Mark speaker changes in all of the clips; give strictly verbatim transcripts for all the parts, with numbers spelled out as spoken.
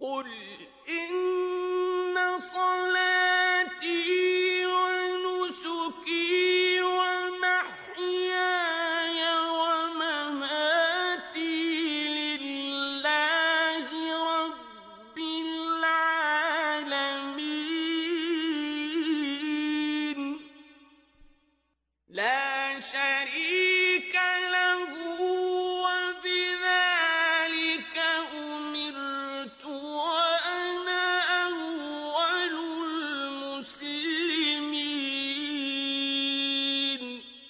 Speaker 1: قُلْ إِنَّ صَلَاتِي وَنُسُكِي وَمَحْيَايَ وَمَمَاتِي لِلَّهِ رَبِّ الْعَالَمِينَ لَا شَرِيكَ لَهُ وَبِذَٰلِكَ أُمِرْتُ وَأَنَا أَوَّلُ الْمُسْلِمِينَ.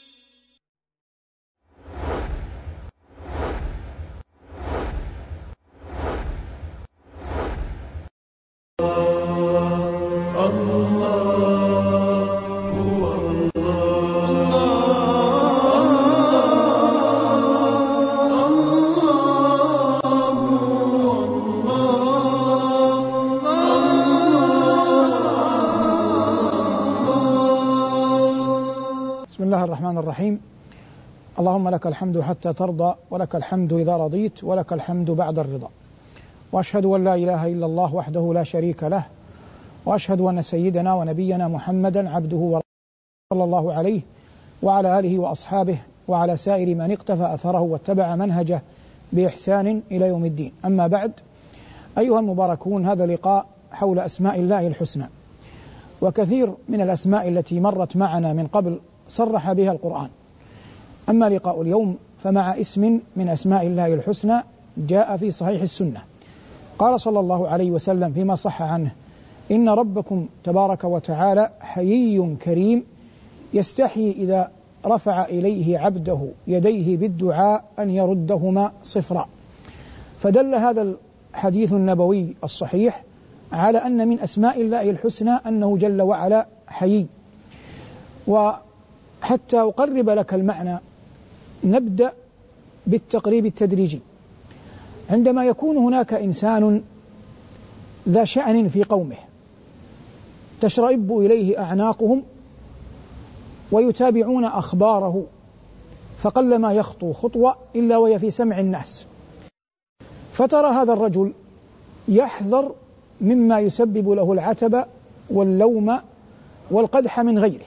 Speaker 2: بسم الله الرحمن الرحيم. اللهم لك الحمد حتى ترضى، ولك الحمد إذا رضيت، ولك الحمد بعد الرضا. وأشهد أن لا إله إلا الله وحده لا شريك له، وأشهد أن سيدنا ونبينا محمدا عبده ورسوله صلى الله عليه وعلى آله وأصحابه وعلى سائر من اقتفى أثره واتبع منهجه بإحسان إلى يوم الدين. أما بعد، أيها المباركون، هذا لقاء حول أسماء الله الحسنى، وكثير من الأسماء التي مرت معنا من قبل صرح بها القرآن. أما لقاء اليوم فمع اسم من أسماء الله الحسنى جاء في صحيح السنة. قال صلى الله عليه وسلم فيما صح عنه: إن ربكم تبارك وتعالى حيي كريم يستحيي إذا رفع إليه عبده يديه بالدعاء أن يردهما صفرا. فدل هذا الحديث النبوي الصحيح على أن من أسماء الله الحسنى أنه جل وعلا حيي. وحتى أقرب لك المعنى نبدأ بالتقريب التدريجي. عندما يكون هناك إنسان ذا شأن في قومه تشرئب إليه أعناقهم ويتابعون أخباره، فقلما يخطو خطوة إلا وهي في سمع الناس، فترى هذا الرجل يحذر مما يسبب له العتب واللوم والقدح من غيره،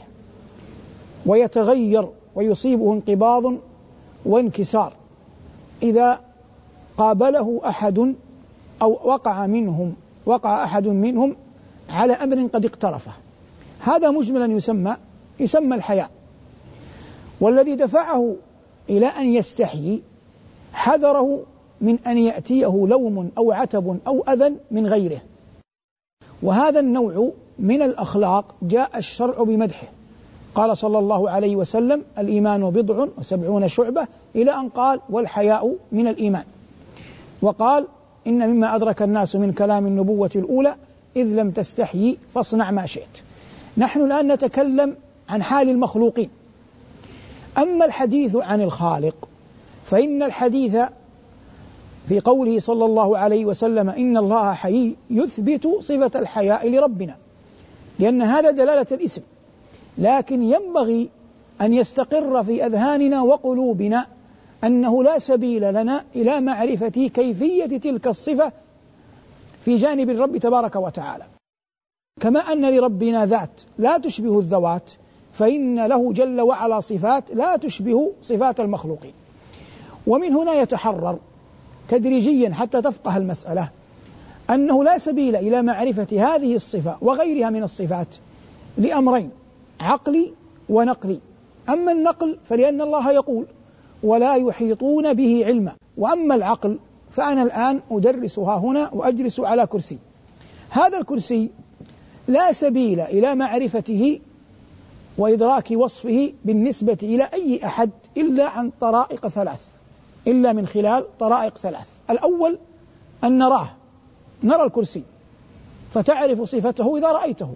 Speaker 2: ويتغير ويصيبه انقباض وانكسار إذا قابله أحد أو وقع منهم وقع أحد منهم على أمر قد اقترفه. هذا مجملا يسمى يسمى الحياء. والذي دفعه إلى أن يستحيي حذره من أن يأتيه لوم أو عتب أو أذى من غيره. وهذا النوع من الأخلاق جاء الشرع بمدحه. قال صلى الله عليه وسلم: الإيمان بضع وسبعون شعبة، إلى أن قال: والحياء من الإيمان. وقال: إن مما أدرك الناس من كلام النبوة الأولى إذ لم تستحيي فاصنع ما شئت. نحن الآن نتكلم عن حال المخلوقين. أما الحديث عن الخالق فإن الحديث في قوله صلى الله عليه وسلم: إن الله حيي، يثبت صفة الحياء لربنا، لأن هذا دلالة الاسم. لكن ينبغي أن يستقر في أذهاننا وقلوبنا أنه لا سبيل لنا إلى معرفة كيفية تلك الصفة في جانب الرب تبارك وتعالى. كما أن لربنا ذات لا تشبه الذوات، فإن له جل وعلا صفات لا تشبه صفات المخلوقين. ومن هنا يتحرر تدريجيا حتى تفقه المسألة أنه لا سبيل إلى معرفة هذه الصفة وغيرها من الصفات لأمرين: عقلي ونقلي. أما النقل فلأن الله يقول: ولا يحيطون به علما. وأما العقل فأنا الآن أدرسها هنا وأجلس على كرسي. هذا الكرسي لا سبيل إلى معرفته وإدراك وصفه بالنسبة إلى أي أحد إلا عن طرائق ثلاث، إلا من خلال طرائق ثلاث. الأول أن نراه، نرى الكرسي فتعرف صفته إذا رأيته.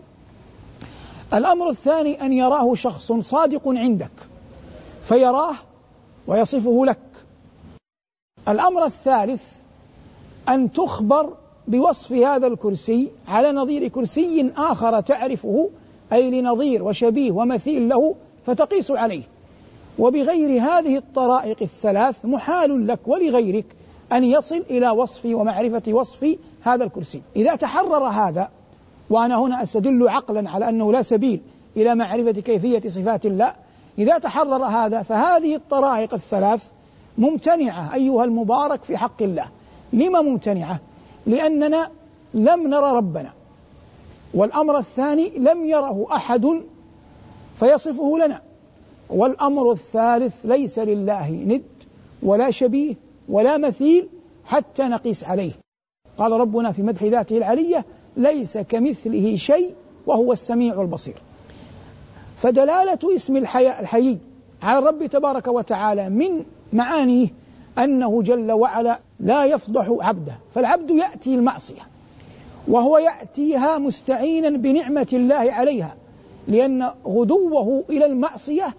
Speaker 2: الأمر الثاني أن يراه شخص صادق عندك فيراه ويصفه لك. الأمر الثالث أن تخبر بوصف هذا الكرسي على نظير كرسي آخر تعرفه، أي لنظير وشبيه ومثيل له، فتقيس عليه. وبغير هذه الطرائق الثلاث محال لك ولغيرك أن يصل إلى وصف ومعرفة وصف هذا الكرسي. إذا تحرر هذا، وأنا هنا أستدل عقلا على أنه لا سبيل إلى معرفة كيفية صفات الله، إذا تحرر هذا فهذه الطرائق الثلاث ممتنعة أيها المبارك في حق الله. لما ممتنعة؟ لأننا لم نرى ربنا، والأمر الثاني لم يره أحد فيصفه لنا، والأمر الثالث ليس لله ند ولا شبيه ولا مثيل حتى نقيس عليه. قال ربنا في مدح ذاته العلية: ليس كمثله شيء وهو السميع البصير. فدلالة اسم الحي الحي على الرب تبارك وتعالى من معانيه أنه جل وعلا لا يفضح عبده، فالعبد يأتي المعصية وهو يأتيها مستعينا بنعمة الله عليها، لأن غدوه إلى المعصية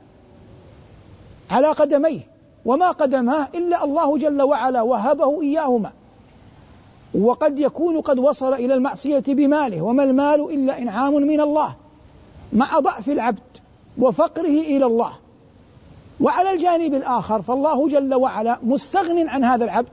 Speaker 2: على قدميه، وما قدماه إلا الله جل وعلا وهبه إياهما، وقد يكون قد وصل إلى المعصية بماله، وما المال إلا إنعام من الله، مع ضعف العبد وفقره إلى الله. وعلى الجانب الآخر فالله جل وعلا مستغن عن هذا العبد،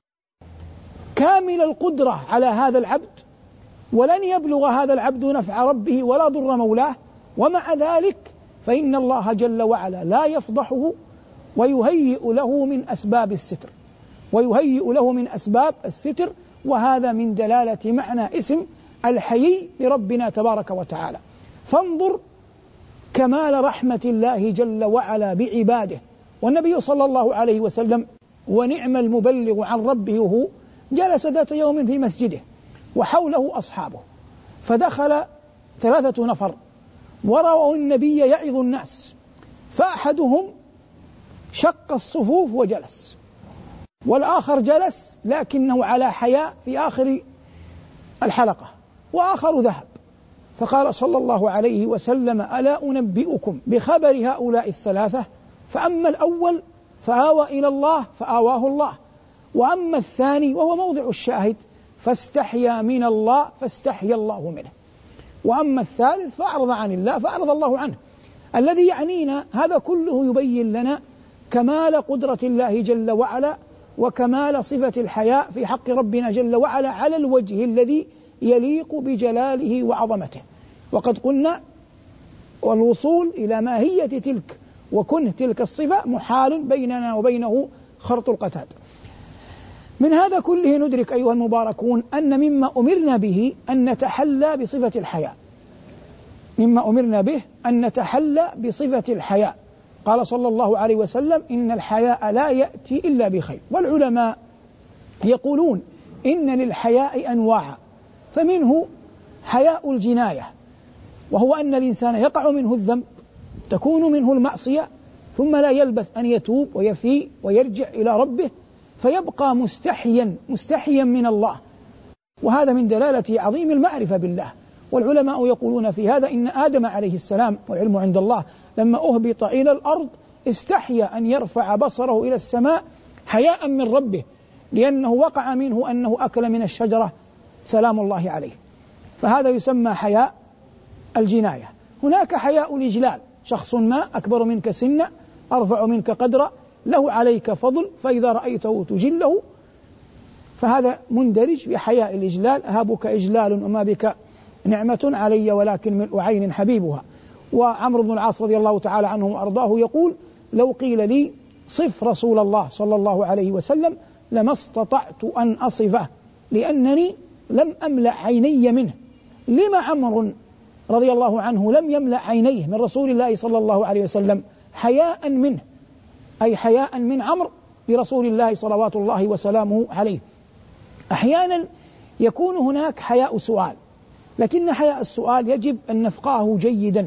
Speaker 2: كامل القدرة على هذا العبد، ولن يبلغ هذا العبد نفع ربه ولا ضر مولاه، ومع ذلك فإن الله جل وعلا لا يفضحه ويهيئ له من أسباب الستر ويهيئ له من أسباب الستر وهذا من دلالة معنى اسم الحيي لربنا تبارك وتعالى. فانظر كمال رحمة الله جل وعلا بعباده. والنبي صلى الله عليه وسلم ونعم المبلغ عن ربه وهو جلس ذات يوم في مسجده وحوله أصحابه، فدخل ثلاثة نفر ورأوا النبي يعظ الناس، فأحدهم شق الصفوف وجلس، والآخر جلس لكنه على حياء في آخر الحلقة، وآخر ذهب. فقال صلى الله عليه وسلم: ألا أنبئكم بخبر هؤلاء الثلاثة؟ فأما الأول فآوى إلى الله فآواه الله، وأما الثاني وهو موضع الشاهد فاستحيا من الله فاستحيا الله منه، وأما الثالث فأعرض عن الله فأعرض الله عنه. الذي يعنينا هذا كله يبين لنا كمال قدرة الله جل وعلا وكمال صفة الحياء في حق ربنا جل وعلا على الوجه الذي يليق بجلاله وعظمته. وقد قلنا والوصول إلى ماهية تلك وكنه تلك الصفة محال بيننا وبينه خرط القتاد. من هذا كله ندرك أيها المباركون أن مما أمرنا به أن نتحلى بصفة الحياء، مما أمرنا به أن نتحلى بصفة الحياء. قال صلى الله عليه وسلم: إن الحياء لا يأتي إلا بخير. والعلماء يقولون إن للحياء أنواعا، فمنه حياء الجناية، وهو أن الإنسان يقع منه الذنب، تكون منه المعصية، ثم لا يلبث أن يتوب ويفيء ويرجع إلى ربه فيبقى مستحيا مستحيا من الله، وهذا من دلالة عظيم المعرفة بالله. والعلماء يقولون في هذا إن آدم عليه السلام والعلم عند الله لما أهبط إلى الأرض استحيا أن يرفع بصره إلى السماء حياء من ربه، لأنه وقع منه أنه أكل من الشجرة سلام الله عليه، فهذا يسمى حياء الجناية. هناك حياء الإجلال، شخص ما أكبر منك سنا أرفع منك قدرا له عليك فضل فإذا رأيته تجله، فهذا مندرج في حياء الإجلال. أهابك إجلال وما بك نعمة علي ولكن ملء عين حبيبها. وعمرو بن العاص رضي الله تعالى عنه وأرضاه يقول: لو قيل لي صف رسول الله صلى الله عليه وسلم لما استطعت أن أصفه لأنني لم أملأ عيني منه. لما عمرو رضي الله عنه لم يملأ عينيه من رسول الله صلى الله عليه وسلم؟ حياء منه، أي حياء من عمرو برسول الله صلوات الله وسلامه عليه. أحيانا يكون هناك حياء سؤال، لكن حياء السؤال يجب أن نفقهه جيدا،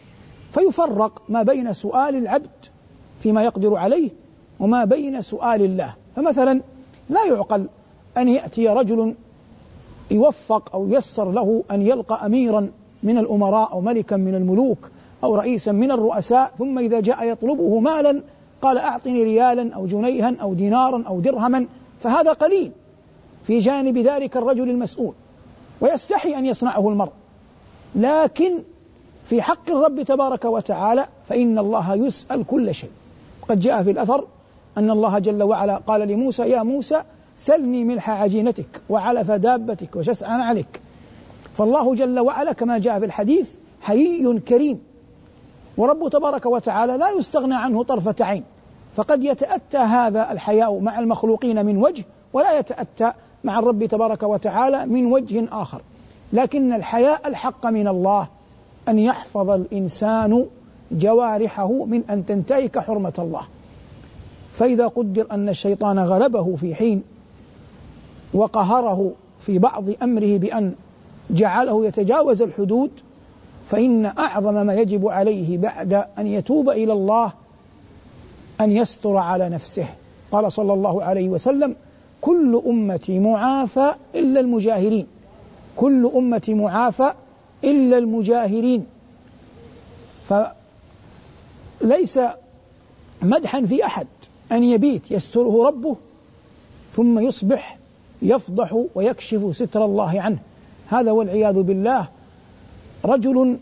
Speaker 2: فيفرق ما بين سؤال العبد فيما يقدر عليه وما بين سؤال الله. فمثلا لا يعقل أن يأتي رجل يوفق أو يسر له أن يلقى أميرا من الأمراء أو ملكا من الملوك أو رئيسا من الرؤساء، ثم إذا جاء يطلبه مالا قال: أعطني ريالا أو جنيها أو دينارا أو درهما، فهذا قليل في جانب ذلك الرجل المسؤول ويستحي أن يصنعه المرء. لكن في حق الرب تبارك وتعالى فإن الله يسأل كل شيء. قد جاء في الأثر أن الله جل وعلا قال لموسى: يا موسى سلني ملح عجينتك وعلف دابتك وشسعا عليك. فالله جل وعلا كما جاء في الحديث حيي كريم، ورب تبارك وتعالى لا يستغنى عنه طرفة عين، فقد يتأتى هذا الحياء مع المخلوقين من وجه، ولا يتأتى مع الرب تبارك وتعالى من وجه آخر. لكن الحياء الحق من الله أن يحفظ الإنسان جوارحه من أن تنتهك حرمة الله. فإذا قدر أن الشيطان غلبه في حين وقهره في بعض أمره بأن جعله يتجاوز الحدود، فإن أعظم ما يجب عليه بعد أن يتوب إلى الله أن يستر على نفسه. قال صلى الله عليه وسلم: كل أمتي معافى إلا المجاهرين، كل أمتي معافى إلا المجاهرين. فليس مدحا في أحد أن يبيت يستره ربه ثم يصبح يفضح ويكشف ستر الله عنه. هذا والعياذ بالله رجل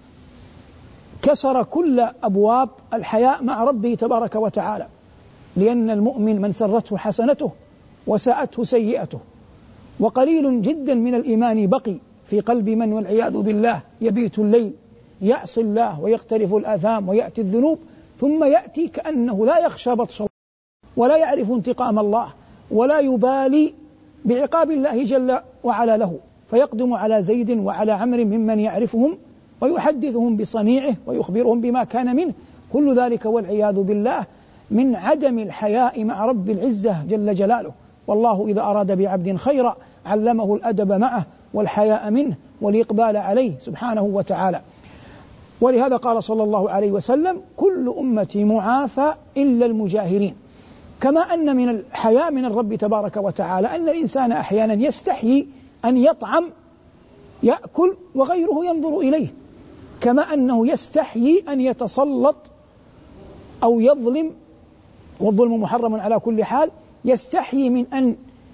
Speaker 2: كسر كل أبواب الحياء مع ربه تبارك وتعالى، لأن المؤمن من سرته حسنته وساءته سيئته، وقليل جدا من الإيمان بقي في قلب من والعياذ بالله يبيت الليل يعصي الله ويقترف الآثام ويأتي الذنوب، ثم يأتي كأنه لا يخشى بطش الله ولا يعرف انتقام الله ولا يبالي بعقاب الله جل وعلا له، فيقدم على زيد وعلى عمرو ممن يعرفهم ويحدثهم بصنيعه ويخبرهم بما كان منه. كل ذلك والعياذ بالله من عدم الحياء مع رب العزة جل جلاله. والله إذا أراد بعبد خيرا علمه الأدب معه والحياء منه والإقبال عليه سبحانه وتعالى. ولهذا قال صلى الله عليه وسلم: كل أمتي معافى إلا المجاهرين. كما أن من الحياء من الرب تبارك وتعالى أن الإنسان أحيانا يستحيي أن يطعم يأكل وغيره ينظر إليه، كما أنه يستحيي أن يتسلط أو يظلم، والظلم محرم على كل حال، يستحيي من أن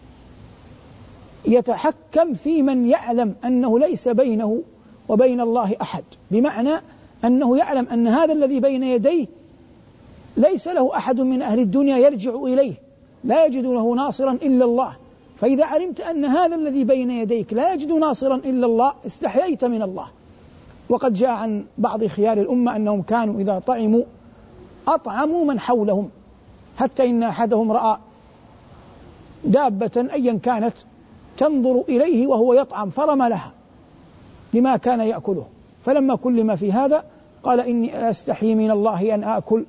Speaker 2: يتحكم في من يعلم أنه ليس بينه وبين الله أحد، بمعنى أنه يعلم أن هذا الذي بين يديه ليس له أحد من أهل الدنيا يرجع إليه، لا يجد له ناصرا إلا الله. فإذا علمت أن هذا الذي بين يديك لا يجد ناصرا إلا الله استحييت من الله. وقد جاء عن بعض خيار الأمة أنهم كانوا إذا طعموا أطعموا من حولهم، حتى إن أحدهم رأى دابة أيا كانت تنظر إليه وهو يطعم فرمى لها لما كان يأكله، فلما كلم في هذا قال: إني أستحي من الله أن آكل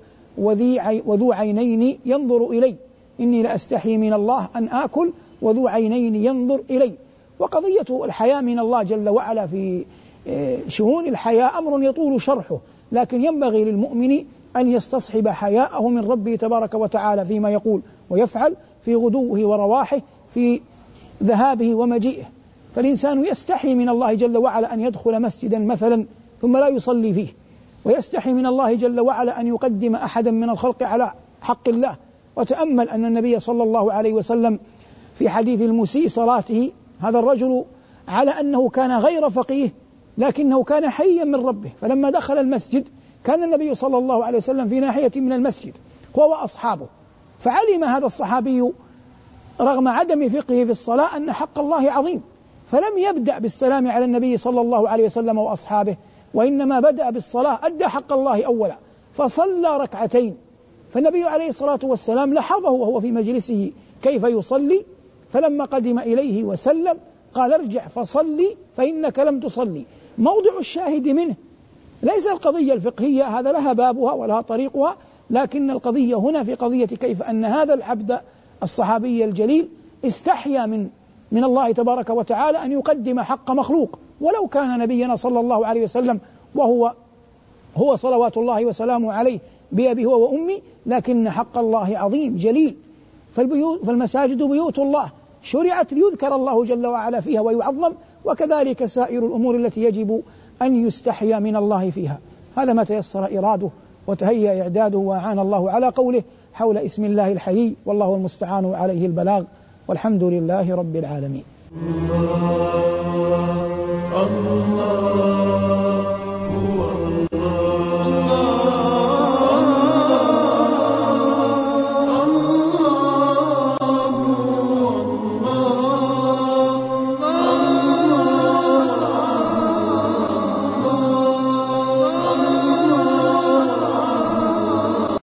Speaker 2: وذو عينين ينظر إلي، إني لأستحي من الله أن آكل وذو عينين ينظر إلي. وقضية الحياء من الله جل وعلا في شؤون الحياء أمر يطول شرحه، لكن ينبغي للمؤمن أن يستصحب حياءه من ربه تبارك وتعالى فيما يقول ويفعل، في غدوه ورواحه، في ذهابه ومجيئه. فالإنسان يستحي من الله جل وعلا أن يدخل مسجدا مثلا ثم لا يصلي فيه، ويستحي من الله جل وعلا أن يقدم أحدا من الخلق على حق الله. وتأمل أن النبي صلى الله عليه وسلم في حديث المسيء صلاته، هذا الرجل على أنه كان غير فقيه لكنه كان حيا من ربه، فلما دخل المسجد كان النبي صلى الله عليه وسلم في ناحية من المسجد هو وأصحابه، فعلم هذا الصحابي رغم عدم فقهه في الصلاة أن حق الله عظيم، فلم يبدأ بالسلام على النبي صلى الله عليه وسلم وأصحابه، وإنما بدأ بالصلاة، أدى حق الله أولا فصلى ركعتين. فالنبي عليه الصلاة والسلام لاحظه وهو في مجلسه كيف يصلي، فلما قدم إليه وسلم قال: ارجع فصلي فإنك لم تصلي. موضع الشاهد منه ليس القضية الفقهية، هذا لها بابها ولها طريقها، لكن القضية هنا في قضية كيف أن هذا العبد الصحابي الجليل استحيا من من الله تبارك وتعالى أن يقدم حق مخلوق، ولو كان نبينا صلى الله عليه وسلم وهو هو صلوات الله وسلامه عليه بأبي هو وأمي، لكن حق الله عظيم جليل. فالمساجد بيوت الله شرعت ليذكر الله جل وعلا فيها ويعظم، وكذلك سائر الأمور التي يجب أن يستحيا من الله فيها. هذا ما تيسر إراده وتهيأ إعداده، وأعان الله على قوله حول اسم الله الحيي، والله المستعان عليه البلاغ، والحمد لله رب العالمين.